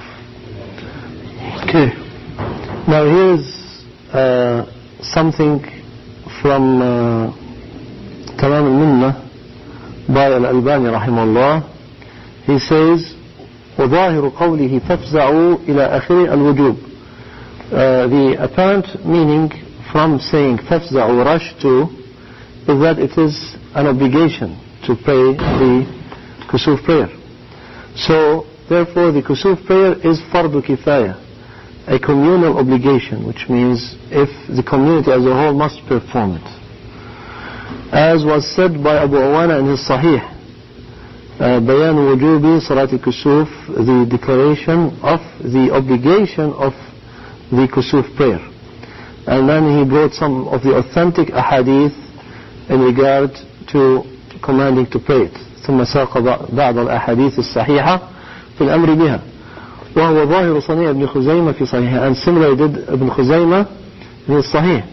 Okay. Now here is uh, something from uh, Tamam al-Minnah by Al-Albani rahimahullah. He says, وظاهر قوله تفزعوا إلى آخر الوجوب. Uh, the apparent meaning from saying تفزعوا, rush to, is that it is an obligation to pray the kusuf prayer. So therefore the kusuf prayer is fardu kifaya, a communal obligation, which means if the community as a whole must perform it. As was said by Abu Awana in his Sahih, Bayan Wujubi Salat al-Kusuf, the declaration of the obligation of the kusuf prayer. And then he brought some of the authentic ahadith in regard to commanding to pray it. ثم ساق بعض الأحاديث الصحيحة في الأمر بها, وهو ظاهر صنيع ابن خزيمة في صحيحه, and similarly did Ibn Khuzaymah in his Sahih,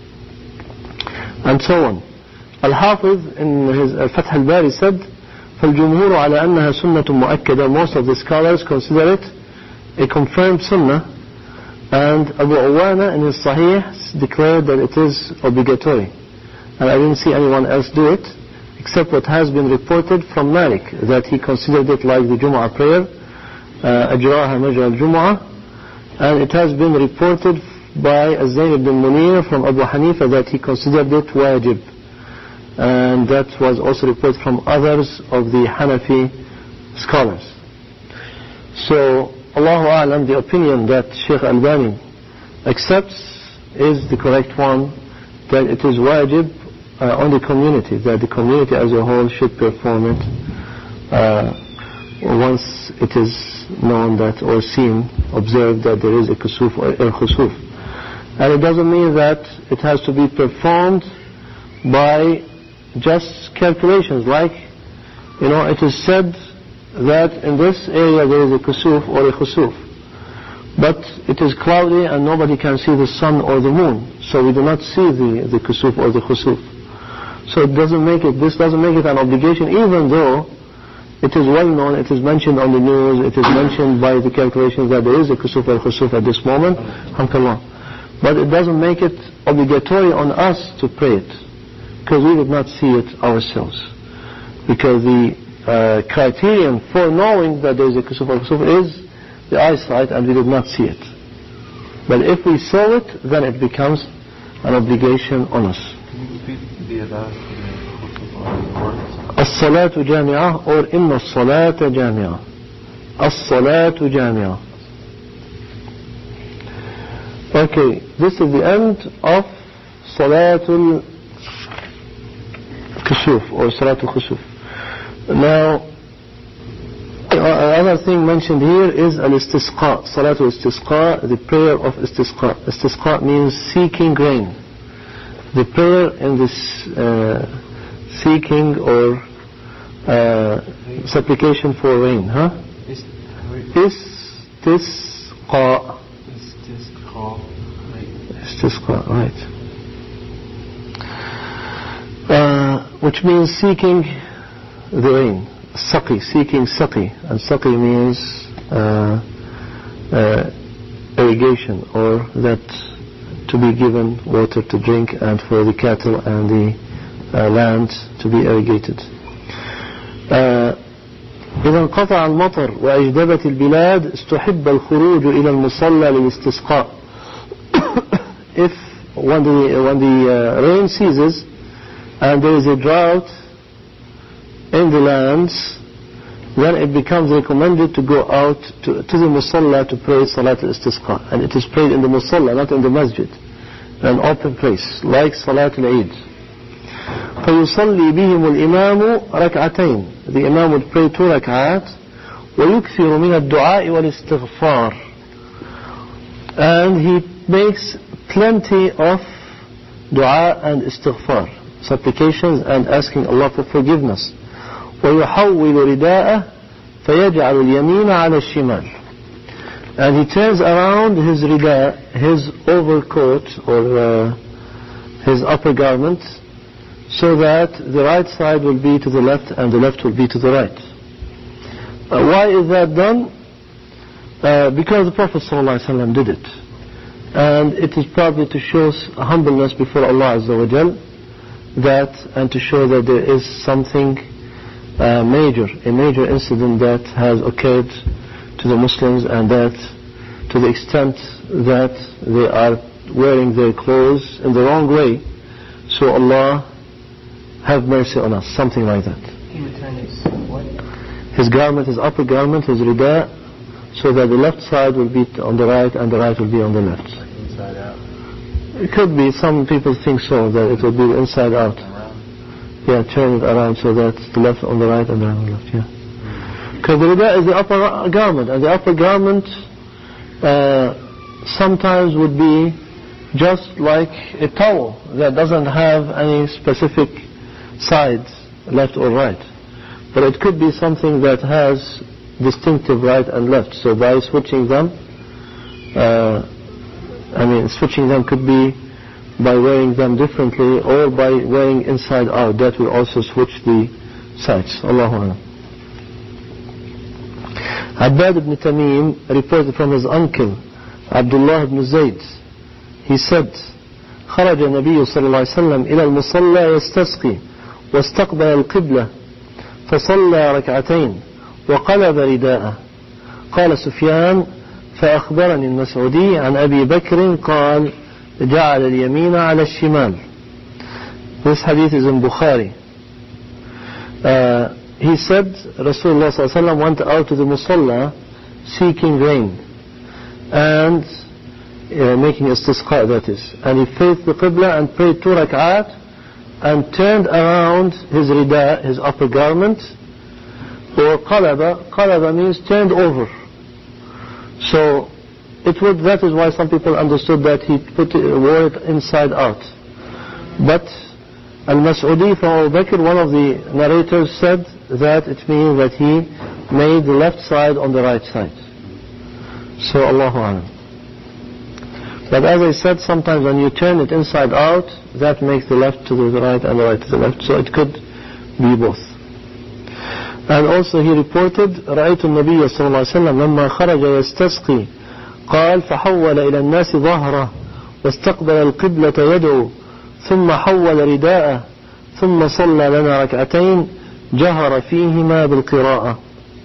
and so on. Al-Hafiz in his Fath al-Bari said, فالجمهور على أنها سنة مؤكدة. Most of the scholars consider it a confirmed sunnah, and Abu Awana in his Sahih declared that it is obligatory, and I didn't see anyone else do it except what has been reported from Malik, that he considered it like the Jumu'ah prayer, أجراها مجرى الجمعة, and it has been reported by Az-Zayn ibn Munir from Abu Hanifa that he considered it wajib, and that was also reported from others of the Hanafi scholars. So Allahu A'lam, the opinion that Shaykh Albani accepts is the correct one, that it is wajib uh, on the community, that the community as a whole should perform it uh, once it is known that, or seen, observed that there is a kusuf or a khusuf. And it doesn't mean that it has to be performed by just calculations, like, you know, it is said that in this area there is a kusuf or a khusuf, but it is cloudy and nobody can see the sun or the moon, so we do not see the, the kusuf or the khusuf. So it doesn't make it, this doesn't make it an obligation, even though it is well known, it is mentioned on the news, it is mentioned by the calculations that there is a kusuf or khusuf at this moment, alhamdulillah. But it doesn't make it obligatory on us to pray it, because we did not see it ourselves. Because the uh, criterion for knowing that there is a kusuf or khusuf is the eyesight, and we did not see it. But if we saw it, then it becomes an obligation on us. Can you repeat the adhan for the khusuf or the words? الصلاة جامعة, or إن الصلاة جامعة. الصلاة جامعة. Okay, this is the end of Salatul Kusuf or Salatul Khusuf. Now, another thing mentioned here is Al-Istisqa, Salatul Istisqa, the prayer of Istisqa. Istisqa means seeking rain. The prayer in this uh, seeking or uh, supplication for rain, huh? Istisqa. Istisqa, right. Uh, which means seeking the rain. Saqi, seeking saqi. And saqi means uh, uh, irrigation, or that to be given water to drink and for the cattle and the uh, land to be irrigated. إذا انقطع المطر وأجدبت البلاد استحب الخروج إلى المصلى للاستسقاء. If when the, when the uh, rain ceases and there is a drought in the lands, then it becomes recommended to go out to, to the musalla to pray Salat al-Istisqa. And it is prayed in the musalla, not in the masjid, an open place, like Salat al-Eid. فيصلي بهم الإمام ركعتين. The Imam would pray two rak'at. ويكثر من الدعاء والاستغفار. And he makes plenty of dua and istighfar, supplications and asking Allah for forgiveness. ويحول رداءه فيجعل اليمين على الشمال. And he turns around his rida, his overcoat or uh, his upper garment, so that the right side will be to the left and the left will be to the right. Uh, why is that done? Uh, because the Prophet ﷺ did it. And it is probably to show humbleness before Allah Azza wa Jal, that, and to show that there is something uh, major, a major incident that has occurred to the Muslims, and that to the extent that they are wearing their clothes in the wrong way, so Allah have mercy on us, something like that. He returned his what? His garment, his upper garment, his rida, so that the left side will be on the right and the right will be on the left. Like inside out. It could be, some people think so, that it will be inside out. Around. Yeah, turn it around so that the left on the right and the right on the left, yeah. Because the rida is the upper garment, and the upper garment uh, sometimes would be just like a towel that doesn't have any specific sides, left or right. But it could be something that has distinctive right and left. So by switching them, uh, I mean switching them could be by wearing them differently, or by wearing inside out. That will also switch the sides. Allahu Akbar. Abbad ibn Tamim reported from his uncle Abdullah ibn Zayd. He said, خرج النبي صلى الله عليه وسلم إلى المصلى يستسقي واستقبل القبلة فصلى ركعتين وقلب رداءه. قال سفيان فأخبرني المسعودي عن أبي بكر قال جعل اليمين على الشمال. This hadith is in Bukhari. Uh, he said Rasulullah صلى الله عليه وسلم went out to the Musalla seeking rain and uh, making istisqa, that is, and he faced the Qibla and prayed two rak'at and turned around his rida, his upper garment, or qalaba. Qalaba means turned over. So it would, that is why some people understood that he put it, wore it inside out. But Al-Mas'udi from Abu Bakr, one of the narrators, said that it means that he made the left side on the right side. So Allahu Alam. But as I said, sometimes when you turn it inside out, that makes the left to the right and the right to the left. So it could be both. And also he reported رأيت النبي صلى الله عليه وسلم لما خرج يستسقي قال فحول إلى الناس ظهره واستقبل القبلة يدعو ثم حول رداءه ثم صلى لنا ركعتين جهر فيهما بالقراءة.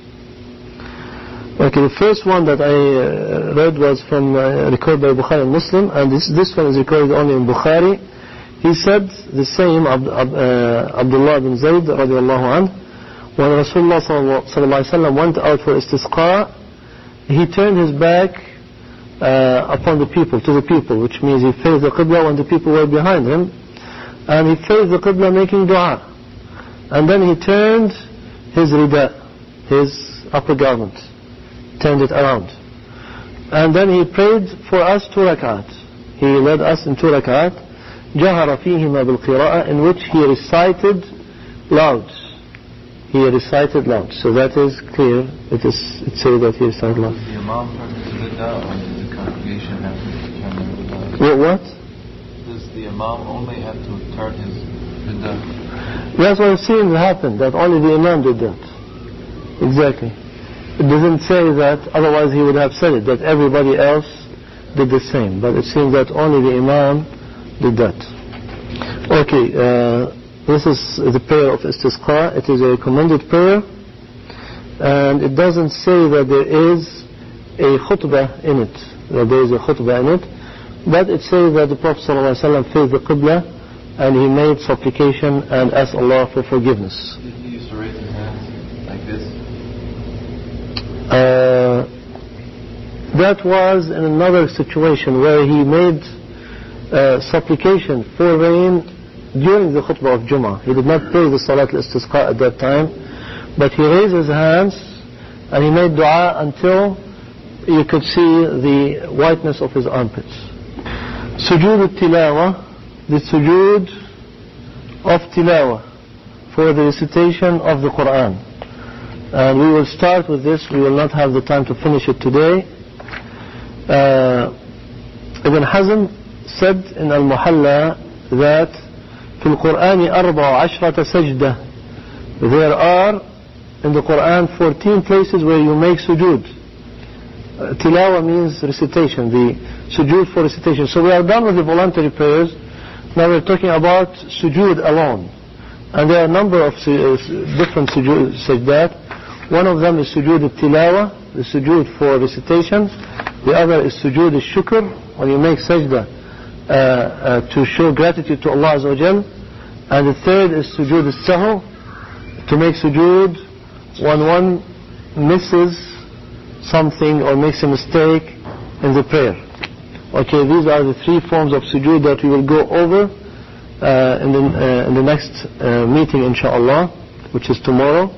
Okay, the first one that I uh, read was from uh, recorded by Bukhari and Muslim, and this this one is recorded only in Bukhari. He said the same, Ab, Ab, uh, Abdullah bin Zayd radiallahu anhu, when Rasulullah sallallahu alaihi wasallam went out for istisqa, he turned his back uh, upon the people, to the people, which means he faced the Qibla when the people were behind him, and he faced the Qibla making dua, and then he turned his rida, his upper garment, turned it around, and then he prayed for us two rak'at. He led us in two rak'at, جهر فيهما بالقراءة, in which he recited loud. He recited loud. So that is clear. It is it says that he recited loud. Does the Imam turn his rida, or does the congregation have to turn their rida? What? what? Does the Imam only have to turn his rida? That's what I've seen happen, that only the Imam did that. Exactly. It doesn't say that, otherwise he would have said it, that everybody else did the same. But it seems that only the Imam did that. Okay, uh, this is the prayer of istisqa. It is a recommended prayer, and it doesn't say that there is a khutbah in it, that there is a khutbah in it, but it says that the Prophet ﷺ faced the Qibla and he made supplication and asked Allah for forgiveness. Did he used to raise his hands like this? Uh, that was in another situation where he made uh, supplication for rain during the khutbah of Jummah. He did not pray the Salat al-Istisqa at that time, but he raised his hands and he made dua until you could see the whiteness of his armpits. Sujood al-tilawa, the sujood of tilawa, for the recitation of the Quran. And we will start with this. We will not have the time to finish it today. Uh, Ibn Hazm said in Al-Muhalla that في القرآن أربع عشرة سجدة. There are in the Quran fourteen places where you make sujood. Uh, tilawa means recitation, the sujood for recitation. So we are done with the voluntary prayers. Now we're talking about sujood alone. And there are a number of su- uh, different sujood sajdat. One of them is sujood al-tilawa, the sujood for recitation. The other is sujood al-shukr, when you make sajda uh, uh, to show gratitude to Allah Azza wa Jal. And the third is sujood al-sahu, to make sujood when one misses something or makes a mistake in the prayer. Okay, these are the three forms of sujood that we will go over uh, in, the, uh, in the next uh, meeting, inshallah, which is tomorrow.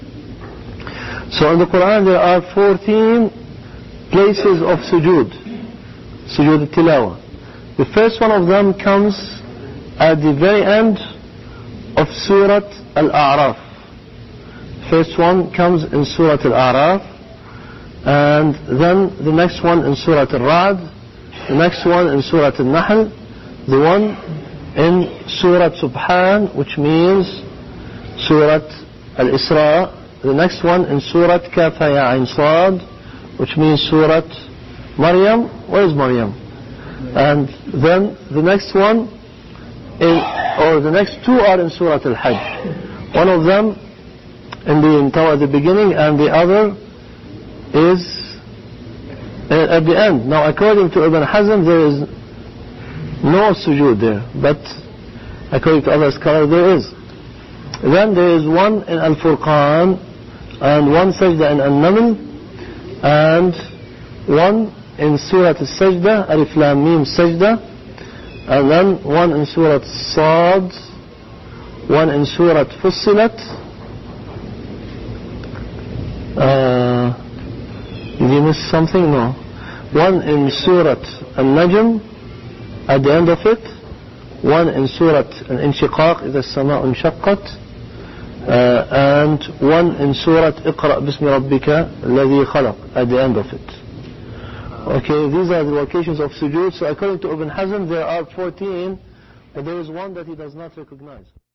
So in the Quran there are fourteen places of sujood, sujood al-tilawa. The first one of them comes at the very end of Surah Al-A'raf. First one comes in Surah Al-A'raf, and then the next one in Surah Al-Ra'd, the next one in Surah Al-Nahl, the one in Surah Subhan, which means Surah Al-Isra, the next one in Surah Kafa Ya Ain Sad, which means Surah Maryam. Where is Maryam? And then the next one is, or the next two are in Surah Al-Hajj. One of them in the toward the beginning, and the other is at the end. Now according to Ibn Hazm there is no sujood there, but according to other scholars there is. Then there is one in Al-Furqan, and one sajda in Al-Naml, and one in Surah Al-Sajda, Alif Lam Mim Sajda, and then one in Surah Sad, one in Surah Fussilat. Uh, did you miss something? No. One in Surah Al-Najm at the end of it, one in Surah Al-Inshiqaq, إذا السماء انشقت, uh, and one in Surah Iqra Bismi Rabbika الذي خلق at the end of it. Okay, these are the locations of sujood. So according to Ibn Hazm there are fourteen, but there is one that he does not recognize.